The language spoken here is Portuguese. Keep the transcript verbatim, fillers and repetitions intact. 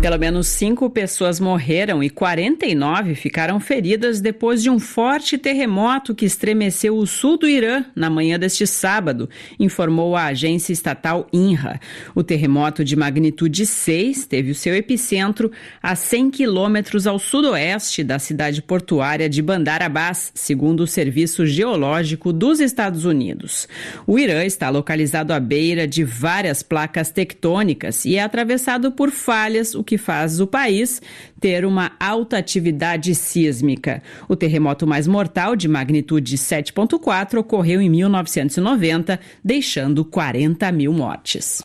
Pelo menos cinco pessoas morreram e quarenta e nove ficaram feridas depois de um forte terremoto que estremeceu o sul do Irã na manhã deste sábado, informou a agência estatal INRA. O terremoto de magnitude seis teve o seu epicentro a cem quilômetros ao sudoeste da cidade portuária de Bandar Abbas, segundo o Serviço Geológico dos Estados Unidos. O Irã está localizado à beira de várias placas tectônicas e é atravessado por falhas, o que que faz o país ter uma alta atividade sísmica. O terremoto mais mortal, de magnitude sete ponto quatro, ocorreu em mil novecentos e noventa, deixando quarenta mil mortes.